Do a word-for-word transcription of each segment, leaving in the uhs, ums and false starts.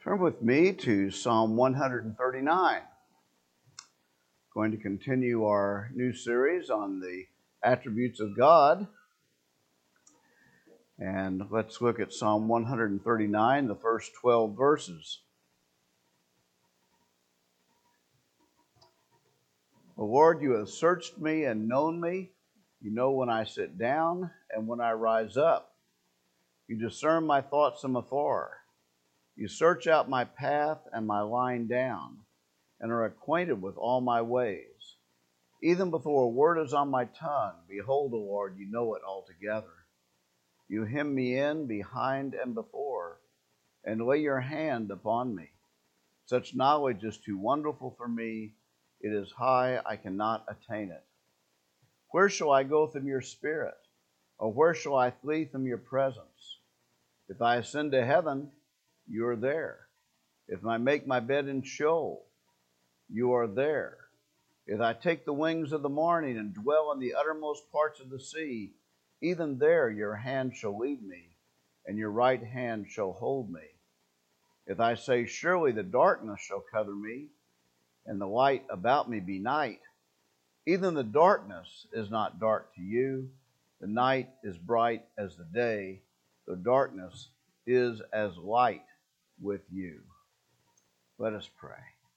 Turn with me to Psalm one thirty-nine. Going to continue our new series on the attributes of God. And let's look at Psalm one thirty-nine, the first twelve verses. O Lord, you have searched me and known me. You know when I sit down and when I rise up. You discern my thoughts from afar. You search out my path and my lying down, and are acquainted with all my ways. Even before a word is on my tongue, behold, O Lord, you know it altogether. You hem me in behind and before, and lay your hand upon me. Such knowledge is too wonderful for me. It is high, I cannot attain it. Where shall I go from your spirit? Or where shall I flee from your presence? If I ascend to heaven, you are there. If I make my bed in Sheol, you are there. If I take the wings of the morning and dwell in the uttermost parts of the sea, even there your hand shall lead me, and your right hand shall hold me. If I say, surely the darkness shall cover me, and the light about me be night, even the darkness is not dark to you. The night is bright as the day, the darkness is as light with you. Let us pray.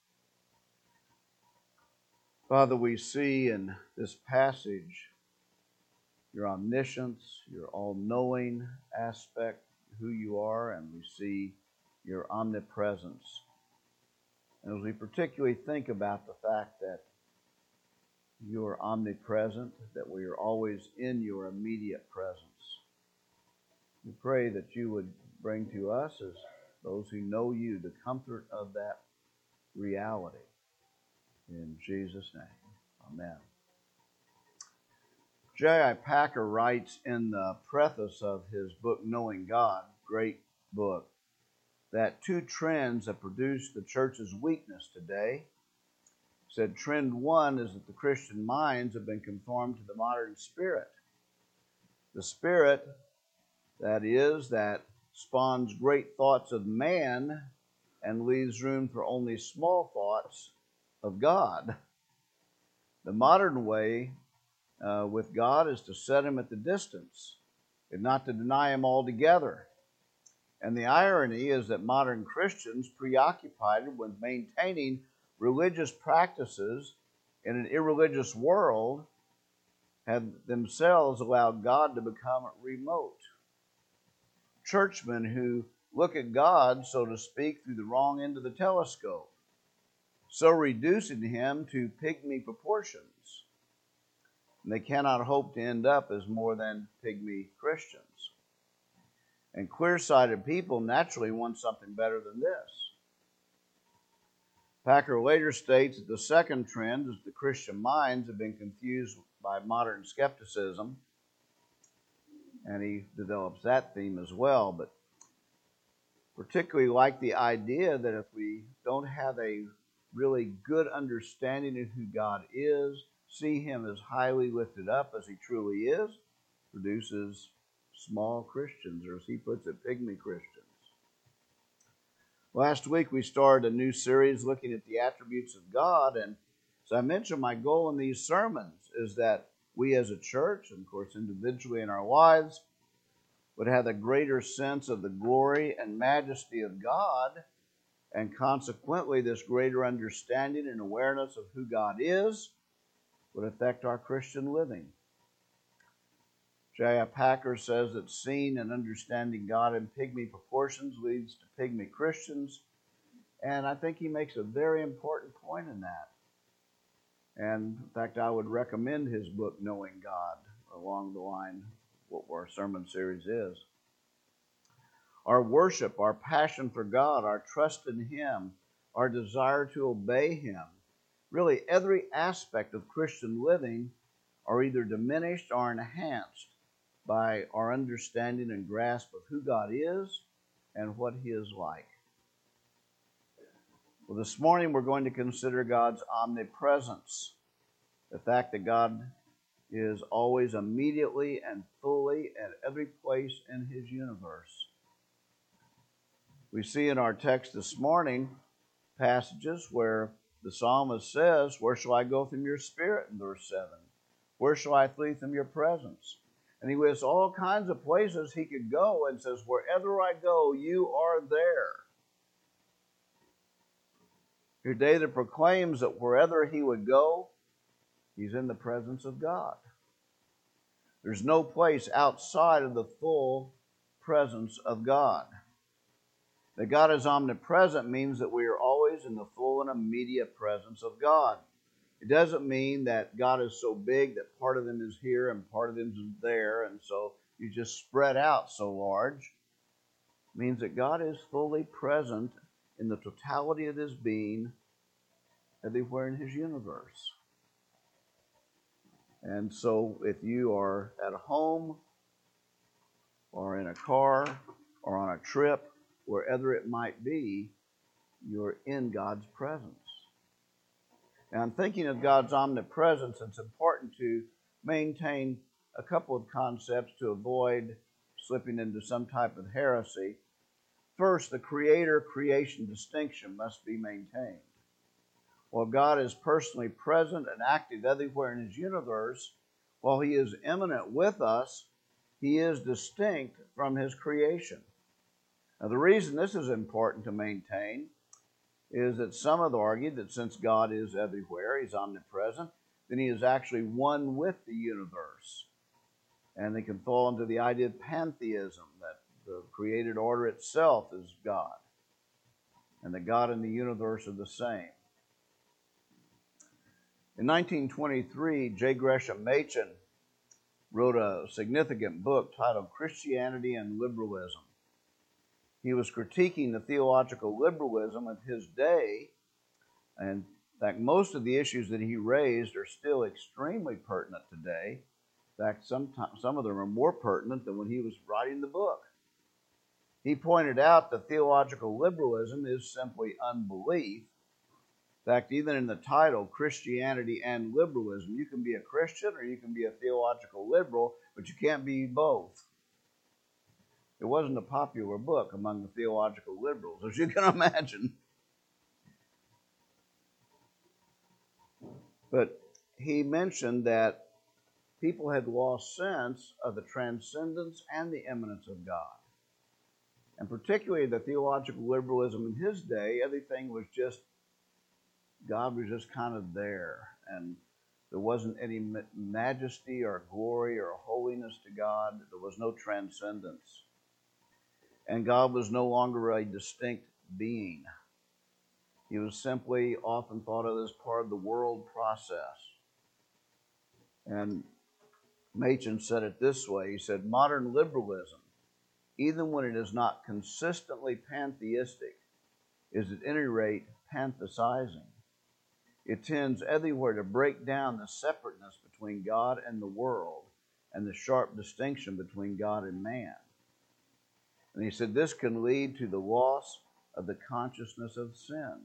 Father, we see in this passage your omniscience, your all-knowing aspect, who you are, and we see your omnipresence. And as we particularly think about the fact that you are omnipresent, that we are always in your immediate presence, we pray that you would bring to us, as those who know you, the comfort of that reality. In Jesus' name, amen. J I. Packer writes in the preface of his book, Knowing God, great book, that two trends have produced the church's weakness today. He said, trend one is that the Christian minds have been conformed to the modern spirit. The spirit, that is, that spawns great thoughts of man and leaves room for only small thoughts of God. The modern way uh, with God is to set him at the distance and not to deny him altogether. And the irony is that modern Christians, preoccupied with maintaining religious practices in an irreligious world, have themselves allowed God to become remote. Churchmen who look at God, so to speak, through the wrong end of the telescope, so reducing him to pygmy proportions. And they cannot hope to end up as more than pygmy Christians. And clear-sighted people naturally want something better than this. Packer later states that the second trend is the Christian minds have been confused by modern skepticism, and he develops that theme as well, but particularly like the idea that if we don't have a really good understanding of who God is, see him as highly lifted up as he truly is, produces small Christians, or as he puts it, pygmy Christians. Last week we started a new series looking at the attributes of God, and as I mentioned, my goal in these sermons is that we as a church, and of course individually in our lives, would have a greater sense of the glory and majesty of God, and consequently this greater understanding and awareness of who God is would affect our Christian living. J I. Packer says that seeing and understanding God in pygmy proportions leads to pygmy Christians, and I think he makes a very important point in that. And in fact, I would recommend his book, Knowing God, along the line of what our sermon series is. Our worship, our passion for God, our trust in him, our desire to obey him, really every aspect of Christian living are either diminished or enhanced by our understanding and grasp of who God is and what he is like. Well, this morning we're going to consider God's omnipresence, the fact that God is always immediately and fully at every place in his universe. We see in our text this morning passages where the psalmist says, "Where shall I go from your spirit?" in verse seven. "Where shall I flee from your presence?" And he lists all kinds of places he could go and says, "Wherever I go, you are there." Here David proclaims that wherever he would go, he's in the presence of God. There's no place outside of the full presence of God. That God is omnipresent means that we are always in the full and immediate presence of God. It doesn't mean that God is so big that part of him is here and part of him is there, and so you just spread out so large. It means that God is fully present in the totality of his being everywhere in his universe. And so if you are at home or in a car or on a trip, wherever it might be, you're in God's presence. And I'm thinking of God's omnipresence. It's important to maintain a couple of concepts to avoid slipping into some type of heresy. First, the creator-creation distinction must be maintained. While God is personally present and active everywhere in his universe, while he is immanent with us, he is distinct from his creation. Now, the reason this is important to maintain is that some have argued that since God is everywhere, he's omnipresent, then he is actually one with the universe. And they can fall into the idea of pantheism, that the created order itself is God, and that God and the universe are the same. In nineteen twenty-three, J. Gresham Machen wrote a significant book titled Christianity and Liberalism. He was critiquing the theological liberalism of his day, and in fact, most of the issues that he raised are still extremely pertinent today. In fact, sometimes, some of them are more pertinent than when he was writing the book. He pointed out that theological liberalism is simply unbelief. In fact, even in the title, Christianity and Liberalism, you can be a Christian or you can be a theological liberal, but you can't be both. It wasn't a popular book among the theological liberals, as you can imagine. But he mentioned that people had lost sense of the transcendence and the immanence of God. And particularly the theological liberalism in his day, everything was just, God was just kind of there. And there wasn't any majesty or glory or holiness to God. There was no transcendence. And God was no longer a distinct being. He was simply often thought of as part of the world process. And Machen said it this way. He said, modern liberalism, even when it is not consistently pantheistic, is at any rate panthesizing. It tends everywhere to break down the separateness between God and the world and the sharp distinction between God and man. And he said this can lead to the loss of the consciousness of sin.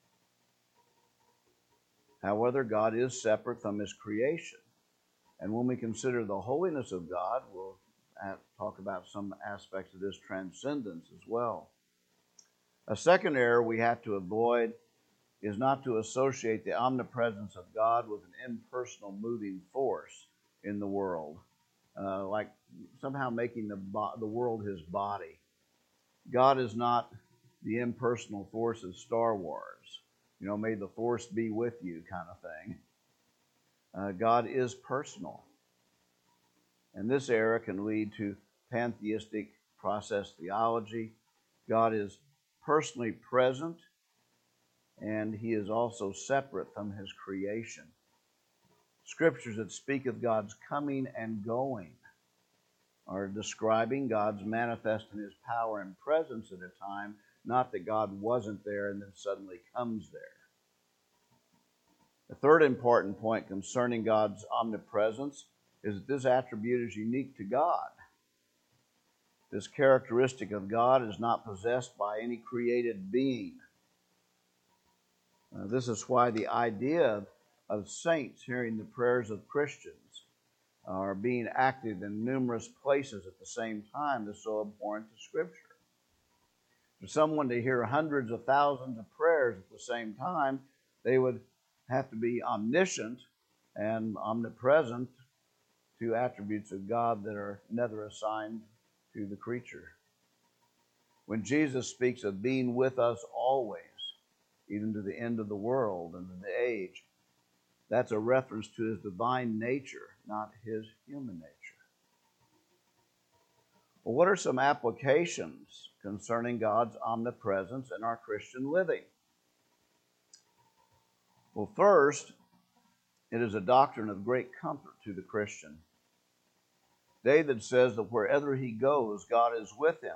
However, God is separate from his creation. And when we consider the holiness of God, we'll talk about some aspects of this transcendence as well. A second error we have to avoid is not to associate the omnipresence of God with an impersonal moving force in the world, uh, like somehow making the, bo- the world his body. God is not the impersonal force of Star Wars. You know, may the force be with you kind of thing. Uh, God is personal. And this error can lead to pantheistic process theology. God is personally present, and he is also separate from his creation. Scriptures that speak of God's coming and going are describing God's manifesting his power and presence at a time, not that God wasn't there and then suddenly comes there. The third important point concerning God's omnipresence is that this attribute is unique to God. This characteristic of God is not possessed by any created being. Uh, this is why the idea of, of saints hearing the prayers of Christians are being active in numerous places at the same time is so abhorrent to Scripture. For someone to hear hundreds of thousands of prayers at the same time, they would have to be omniscient and omnipresent, two attributes of God that are never assigned to the creature. When Jesus speaks of being with us always, even to the end of the world and the age, that's a reference to his divine nature, not his human nature. Well, what are some applications concerning God's omnipresence in our Christian living? Well, first, it is a doctrine of great comfort to the Christian. David says that wherever he goes, God is with him.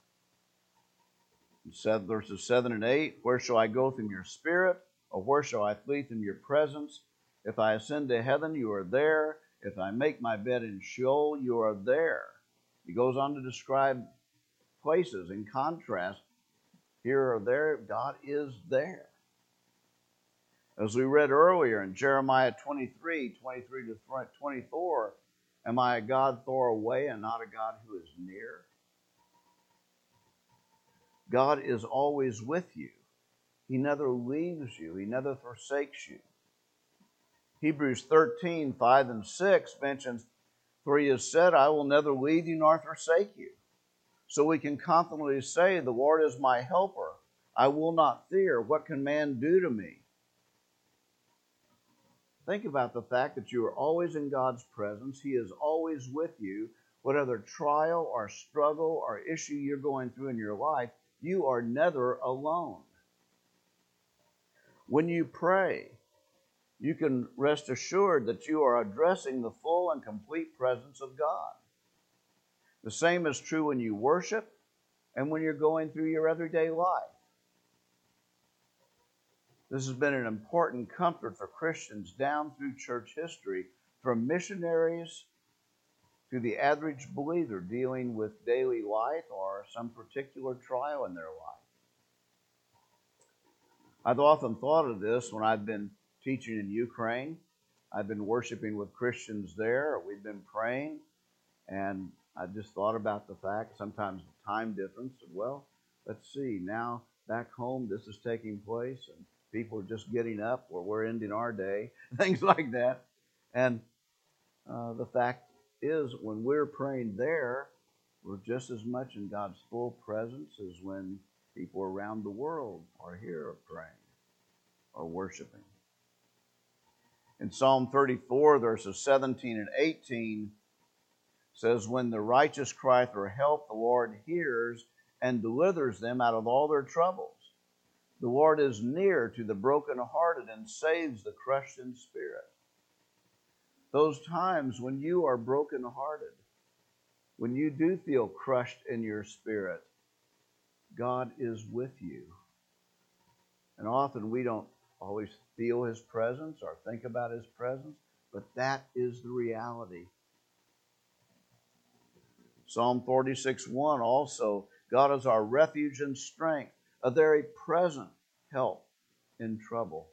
In verses seven and eight, where shall I go from your spirit, or where shall I flee from your presence? If I ascend to heaven, you are there. If I make my bed in Sheol, you are there. He goes on to describe places in contrast. Here or there, God is there. As we read earlier in Jeremiah twenty-three, twenty-three to twenty-four, am I a God far away and not a God who is near? God is always with you. He never leaves you. He never forsakes you. Hebrews thirteen, five and six mentions, for he has said, I will never leave you nor forsake you. So we can confidently say, the Lord is my helper. I will not fear. What can man do to me? Think about the fact that you are always in God's presence. He is always with you. Whatever trial or struggle or issue you're going through in your life, you are never alone. When you pray, you can rest assured that you are addressing the full and complete presence of God. The same is true when you worship and when you're going through your everyday life. This has been an important comfort for Christians down through church history, from missionaries to the average believer dealing with daily life or some particular trial in their life. I've often thought of this when I've been teaching in Ukraine. I've been worshiping with Christians there. We've been praying, and I just thought about the fact, sometimes the time difference. Well, let's see, now back home this is taking place, and people are just getting up or we're ending our day, things like that. And uh, the fact is, when we're praying there, we're just as much in God's full presence as when people around the world are here praying or worshiping. In Psalm thirty-four, verses seventeen and eighteen, says, when the righteous cry for help, the Lord hears and delivers them out of all their troubles. The Lord is near to the brokenhearted and saves the crushed in spirit. Those times when you are brokenhearted, when you do feel crushed in your spirit, God is with you. And often we don't always feel his presence or think about his presence, but that is the reality. Psalm forty-six, one also, God is our refuge and strength, a very present help in trouble.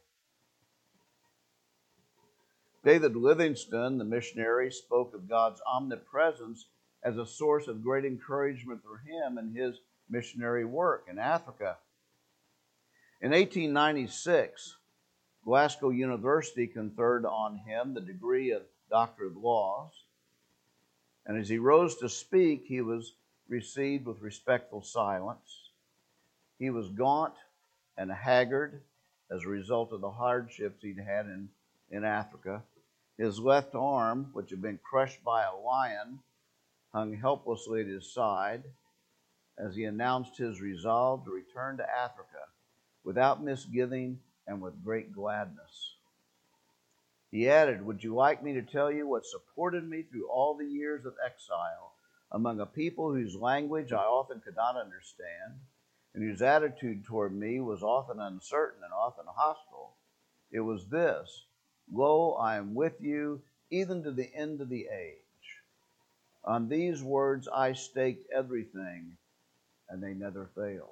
David Livingstone, the missionary, spoke of God's omnipresence as a source of great encouragement for him in his missionary work in Africa. In eighteen ninety-six, Glasgow University conferred on him the degree of Doctor of Laws, and as he rose to speak, he was received with respectful silence. He was gaunt and haggard as a result of the hardships he'd had in, in Africa. His left arm, which had been crushed by a lion, hung helplessly at his side as he announced his resolve to return to Africa without misgiving and with great gladness. He added, would you like me to tell you what supported me through all the years of exile among a people whose language I often could not understand, and whose attitude toward me was often uncertain and often hostile? It was this: lo, I am with you even to the end of the age. On these words I staked everything, and they never failed.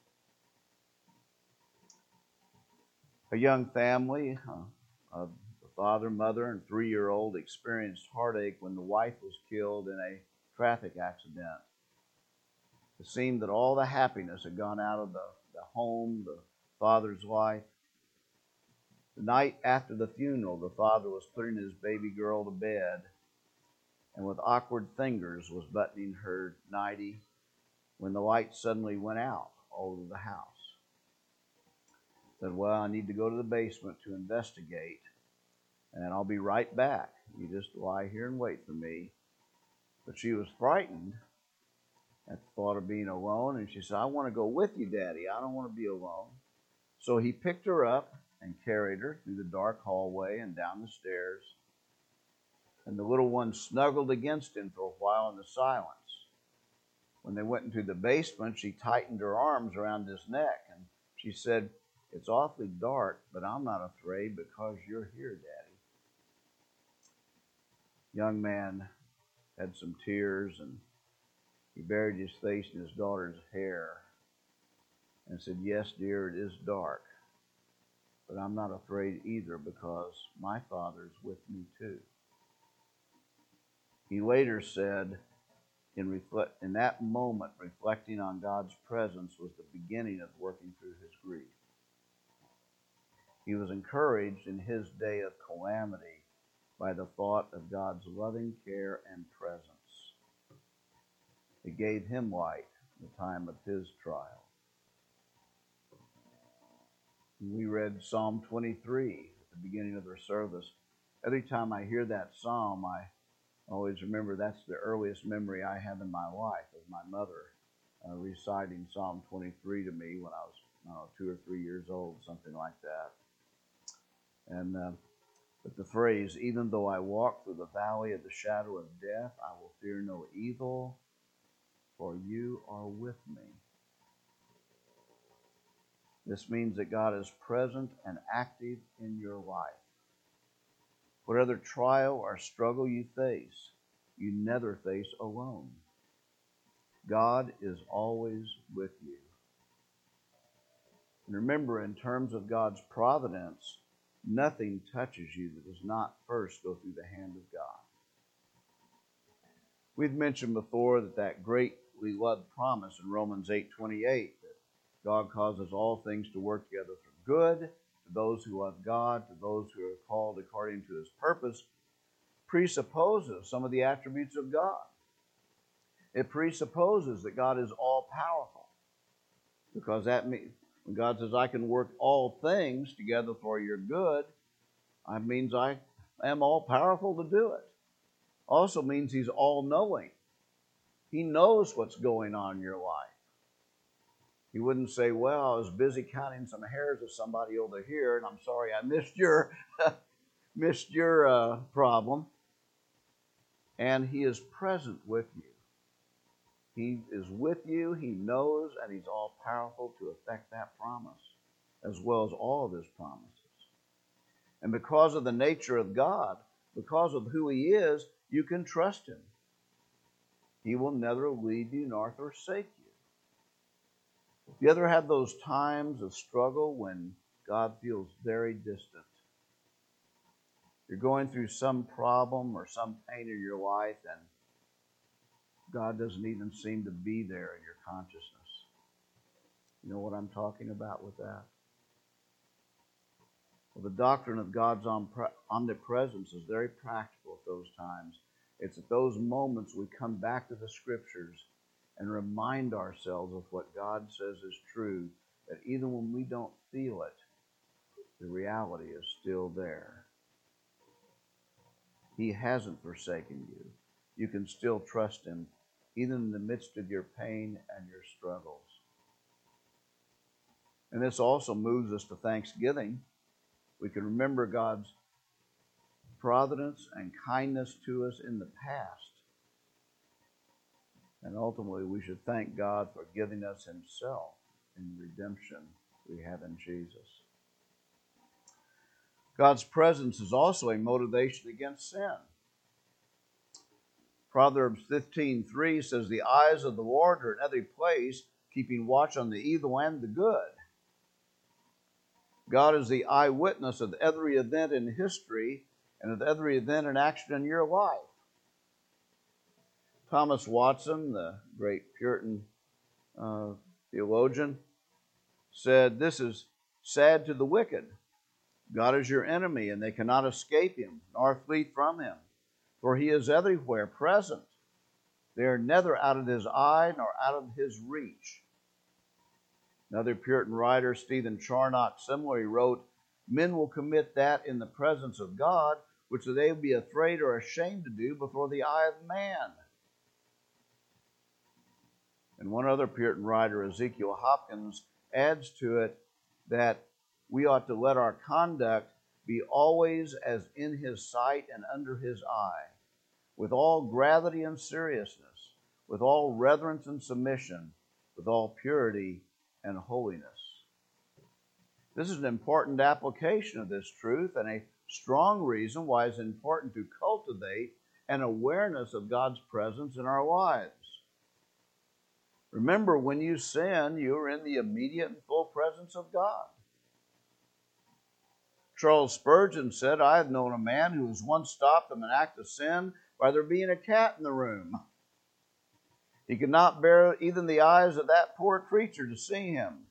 A young family, uh, uh, the father, mother, and three-year-old experienced heartache when the wife was killed in a traffic accident. It seemed that all the happiness had gone out of the, the home, the father's life. The night after the funeral, the father was putting his baby girl to bed and with awkward fingers was buttoning her nightie when the light suddenly went out all over the house. Said, well, I need to go to the basement to investigate, and I'll be right back. You just lie here and wait for me. But she was frightened at the thought of being alone, and she said, I want to go with you, Daddy. I don't want to be alone. So he picked her up and carried her through the dark hallway and down the stairs. And the little one snuggled against him for a while in the silence. When they went into the basement, she tightened her arms around his neck, and she said, it's awfully dark, but I'm not afraid because you're here, Daddy. Young man had some tears, and he buried his face in his daughter's hair and said, yes, dear, it is dark, but I'm not afraid either because my Father's with me too. He later said, in, reflect, in that moment, reflecting on God's presence was the beginning of working through his grief. He was encouraged in his day of calamity by the thought of God's loving care and presence. It gave him light in the time of his trial. We read Psalm twenty-three at the beginning of our service. Every time I hear that psalm, I always remember that's the earliest memory I have in my life of my mother uh, reciting Psalm twenty-three to me when I was, I don't know, two or three years old, something like that. And uh, but the phrase, even though I walk through the valley of the shadow of death, I will fear no evil, for you are with me. This means that God is present and active in your life. Whatever trial or struggle you face, you never face alone. God is always with you. And remember, in terms of God's providence, nothing touches you that does not first go through the hand of God. We've mentioned before that that greatly loved promise in Romans eight twenty-eight that God causes all things to work together for good to those who love God, to those who are called according to his purpose, presupposes some of the attributes of God. It presupposes that God is all-powerful, because that means when God says, I can work all things together for your good, that means I am all-powerful to do it. Also means he's all-knowing. He knows what's going on in your life. He wouldn't say, well, I was busy counting some hairs of somebody over here, and I'm sorry I missed your, missed your uh, problem. And he is present with you. He is with you, he knows, and he's all-powerful to effect that promise, as well as all of his promises. And because of the nature of God, because of who he is, you can trust him. He will never leave you nor forsake you. You ever have those times of struggle when God feels very distant? You're going through some problem or some pain in your life, and God doesn't even seem to be there in your consciousness. You know what I'm talking about with that? Well, the doctrine of God's omnipresence is very practical at those times. It's at those moments we come back to the Scriptures and remind ourselves of what God says is true, that even when we don't feel it, the reality is still there. He hasn't forsaken you. You can still trust him, even in the midst of your pain and your struggles. And this also moves us to thanksgiving. We can remember God's providence and kindness to us in the past. And ultimately, we should thank God for giving us himself in the redemption we have in Jesus. God's presence is also a motivation against sin. Proverbs fifteen three says, the eyes of the Lord are in every place, keeping watch on the evil and the good. God is the eyewitness of every event in history and of every event and action in your life. Thomas Watson, the great Puritan uh, theologian, said, "This is sad to the wicked. God is your enemy, and they cannot escape him, nor flee from him. For he is everywhere present. They are neither out of his eye nor out of his reach." Another Puritan writer, Stephen Charnock, similarly wrote, "Men will commit that in the presence of God which they would be afraid or ashamed to do before the eye of man." And one other Puritan writer, Ezekiel Hopkins, adds to it that we ought to let our conduct be always as in his sight and under his eye, with all gravity and seriousness, with all reverence and submission, with all purity and holiness. This is an important application of this truth and a strong reason why it's important to cultivate an awareness of God's presence in our lives. Remember, when you sin, you are in the immediate and full presence of God. Charles Spurgeon said, "I have known a man who was once stopped from an act of sin by there being a cat in the room. He could not bear even the eyes of that poor creature to see him."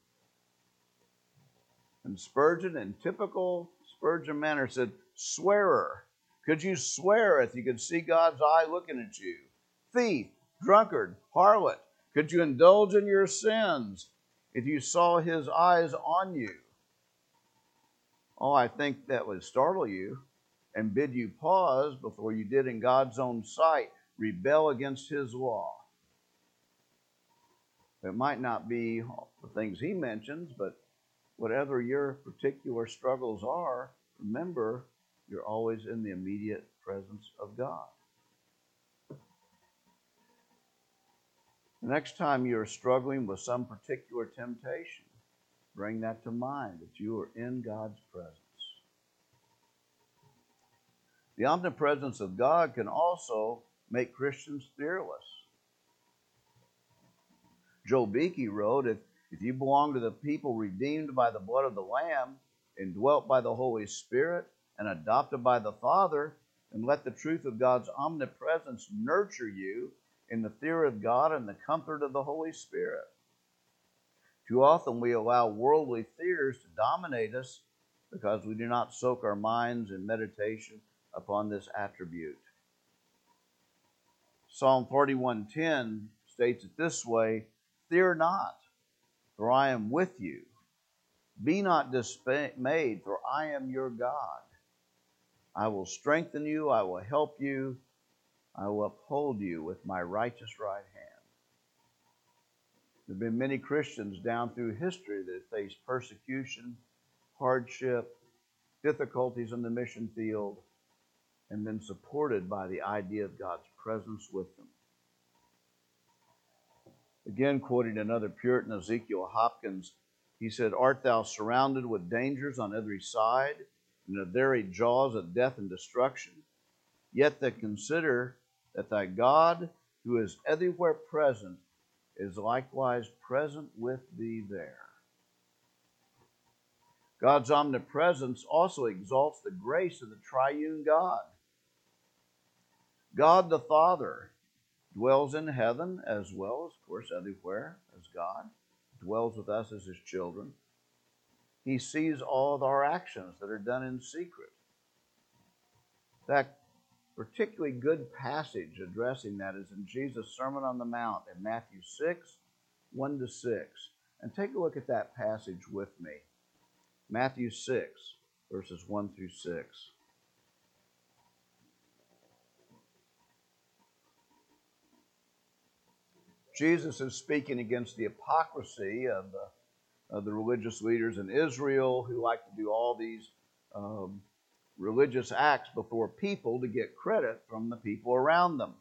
And Spurgeon, in typical Spurgeon manner, said, "Swearer, could you swear if you could see God's eye looking at you? Thief, drunkard, harlot, could you indulge in your sins if you saw his eyes on you?" Oh, I think that would startle you and bid you pause before you did in God's own sight rebel against his law. It might not be the things he mentions, but whatever your particular struggles are, remember, you're always in the immediate presence of God. The next time you're struggling with some particular temptation, bring that to mind, that you are in God's presence. The omnipresence of God can also make Christians fearless. Joe Beakey wrote, if, if you belong to the people redeemed by the blood of the Lamb, indwelt by the Holy Spirit, and adopted by the Father, and let the truth of God's omnipresence nurture you in the fear of God and the comfort of the Holy Spirit. Too often we allow worldly fears to dominate us because we do not soak our minds in meditation upon this attribute. Psalm forty-one ten states it this way, "Fear not, for I am with you. Be not dismayed, for I am your God. I will strengthen you, I will help you, I will uphold you with my righteous right hand." There have been many Christians down through history that have faced persecution, hardship, difficulties in the mission field, and been supported by the idea of God's presence with them. Again, quoting another Puritan, Ezekiel Hopkins, he said, "Art thou surrounded with dangers on every side, in the very jaws of death and destruction? Yet then consider that thy God, who is everywhere present, is likewise present with thee there." God's omnipresence also exalts the grace of the triune God. God the Father dwells in heaven as well as, of course, everywhere as God, dwells with us as his children. He sees all of our actions that are done in secret. That particularly good passage addressing that is in Jesus' Sermon on the Mount in Matthew six, one to six. And take a look at that passage with me. Matthew six, verses one through six. Jesus is speaking against the hypocrisy of the, of the religious leaders in Israel who like to do all these um, religious acts before people to get credit from the people around them.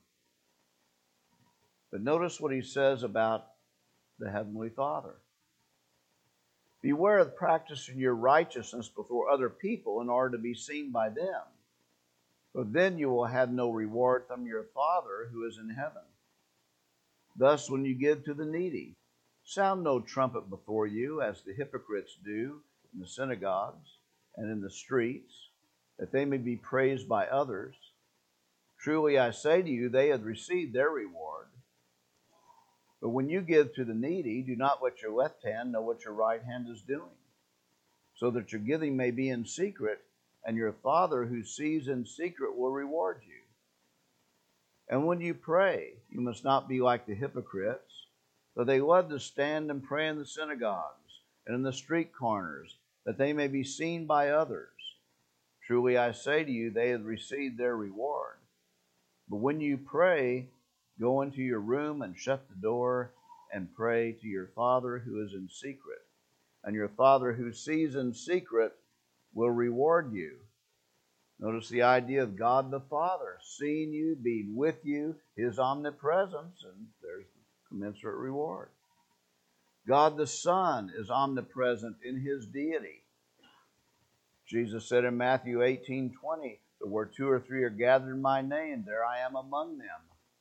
But notice what he says about the Heavenly Father. "Beware of practicing your righteousness before other people in order to be seen by them, for then you will have no reward from your Father who is in heaven. Thus, when you give to the needy, sound no trumpet before you, as the hypocrites do in the synagogues and in the streets, that they may be praised by others. Truly I say to you, they have received their reward. But when you give to the needy, do not let your left hand know what your right hand is doing, so that your giving may be in secret, and your Father who sees in secret will reward you. And when you pray, you must not be like the hypocrites, for they love to stand and pray in the synagogues and in the street corners, that they may be seen by others. Truly I say to you, they have received their reward. But when you pray, go into your room and shut the door and pray to your Father who is in secret. And your Father who sees in secret will reward you. Notice the idea of God the Father seeing you, being with you, his omnipresence, and there's the commensurate reward. God the Son is omnipresent in his deity. Jesus said in Matthew eighteen twenty, that where two or three are gathered in my name, there I am among them.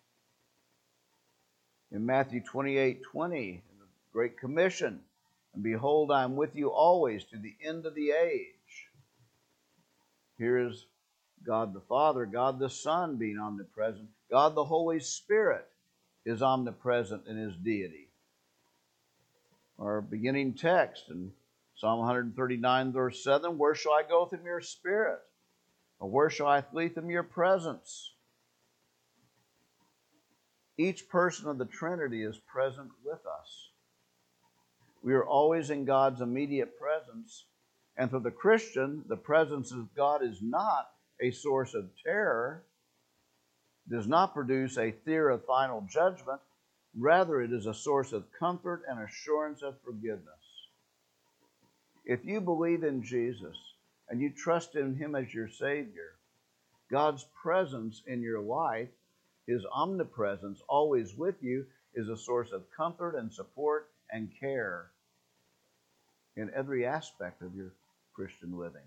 In Matthew twenty-eight twenty, in the Great Commission, and behold, I am with you always to the end of the age. Here is God the Father, God the Son being omnipresent. God the Holy Spirit is omnipresent in his deity. Our beginning text in Psalm one thirty-nine, verse seven, where shall I go from your spirit? Or where shall I flee from your presence? Each person of the Trinity is present with us. We are always in God's immediate presence. And for the Christian, the presence of God is not a source of terror, does not produce a fear of final judgment. Rather, it is a source of comfort and assurance of forgiveness. If you believe in Jesus and you trust in him as your Savior, God's presence in your life, his omnipresence always with you, is a source of comfort and support and care in every aspect of your Christian living.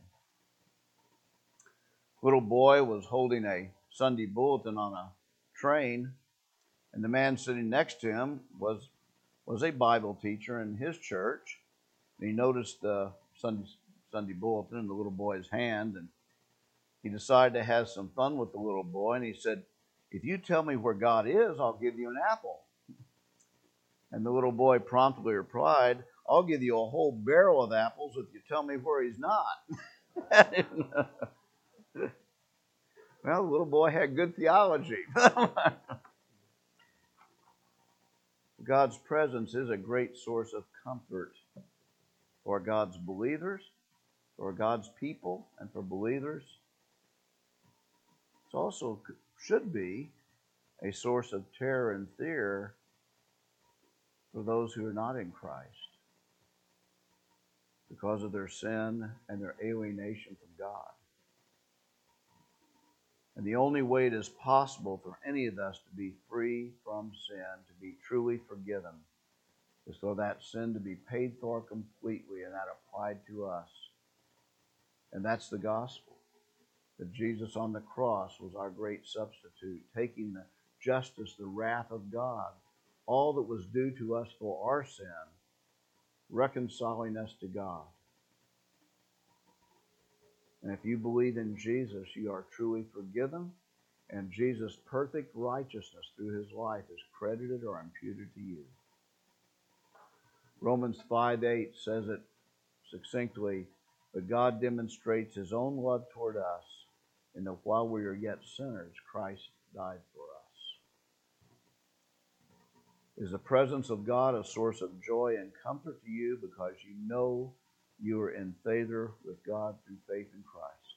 A little boy was holding a Sunday bulletin on a train, and the man sitting next to him was, was a Bible teacher in his church. And he noticed the Sunday, Sunday bulletin in the little boy's hand, and he decided to have some fun with the little boy, and he said, if you tell me where God is, I'll give you an apple. And the little boy promptly replied, I'll give you a whole barrel of apples if you tell me where he's not. Well, the little boy had good theology. God's presence is a great source of comfort for God's believers, for God's people, and for believers. It also should be a source of terror and fear for those who are not in Christ because of their sin and their alienation from God. And the only way it is possible for any of us to be free from sin, to be truly forgiven, is for that sin to be paid for completely and that applied to us. And that's the gospel. That Jesus on the cross was our great substitute, taking the justice, the wrath of God, all that was due to us for our sin, reconciling us to God. And if you believe in Jesus, you are truly forgiven, and Jesus' perfect righteousness through his life is credited or imputed to you. Romans five eight says it succinctly, but God demonstrates his own love toward us, in that while we are yet sinners, Christ died for us. Is the presence of God a source of joy and comfort to you because you know you are in favor with God through faith in Christ?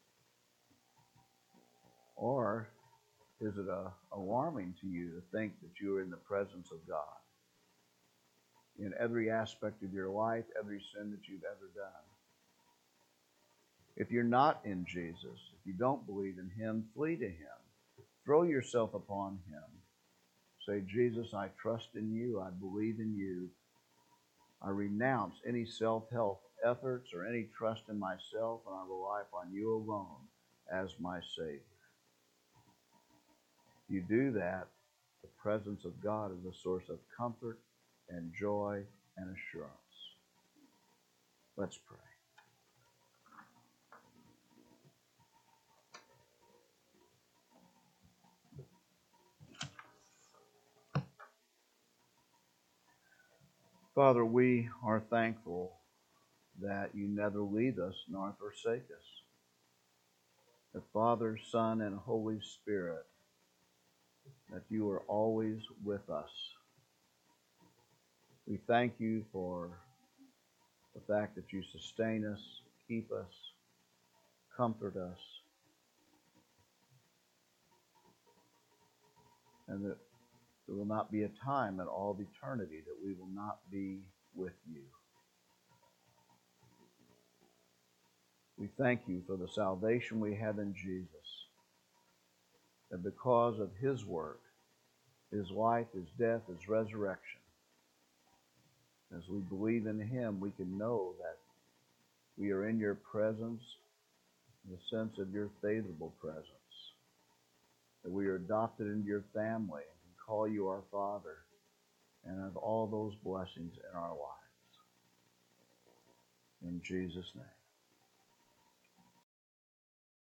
Or is it uh, alarming to you to think that you are in the presence of God in every aspect of your life, every sin that you've ever done? If you're not in Jesus, if you don't believe in him, flee to him. Throw yourself upon him. Say, Jesus, I trust in you. I believe in you. I renounce any self-help efforts or any trust in myself, and I rely upon you alone as my Savior. If you do that, the presence of God is a source of comfort and joy and assurance. Let's pray. Father, we are thankful that you never leave us nor forsake us. The Father, Son, and Holy Spirit, that you are always with us. We thank you for the fact that you sustain us, keep us, comfort us, and that there will not be a time in all of eternity that we will not be with you. We thank you for the salvation we have in Jesus, that because of his work, his life, his death, his resurrection, as we believe in him, we can know that we are in your presence, in the sense of your favorable presence, that we are adopted into your family and can call you our Father, and have all those blessings in our lives. In Jesus' name.